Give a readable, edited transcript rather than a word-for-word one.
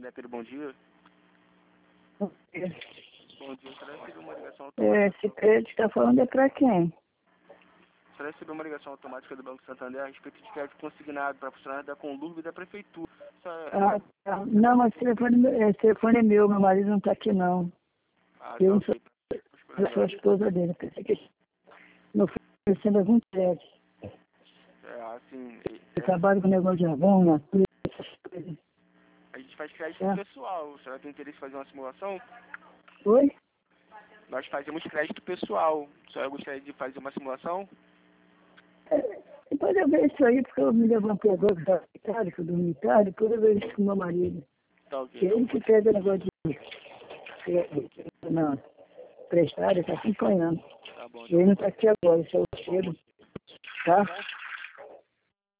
Sanepiro, bom dia. Bom dia. Bom dia, você recebeu uma ligação automática. Esse crédito está falando é para quem? Você recebeu uma ligação automática do Banco Santander a respeito de crédito consignado para funcionários da Conlurb e da Prefeitura. Ah, tá. Não, mas esse telefone é meu marido não está aqui não. Eu não sou, eu sou a esposa dele. Pensei que não foi oferecendo algum crédito. Assim, Eu trabalho com negócio de avão, natura, essas coisas. a gente faz crédito pessoal. Você tem interesse em fazer uma simulação? Oi? Nós fazemos crédito pessoal. A senhora gostaria de fazer uma simulação? Depois eu vejo isso aí, porque eu me levantei agora, que estava tarde, que eu dormi tarde, depois eu vejo isso com o meu marido. Tá ok. Que ele que pega negócio de não, prestar, ele está acompanhando. Tá bom. Ele não está aqui agora, isso é o cedo, tá?